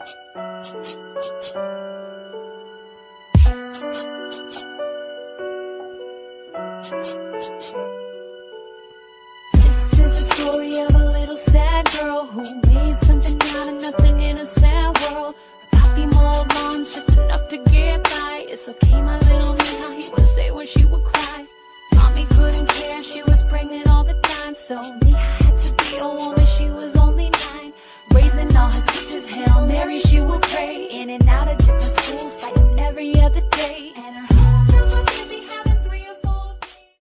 This is the story of a little sad girl who made something out of nothing in a sad world. Her poppy mowed lawns just enough to get by. It's okay, my little man, how he would say when she would cry. Mommy couldn't care, she was pregnant all the time, so me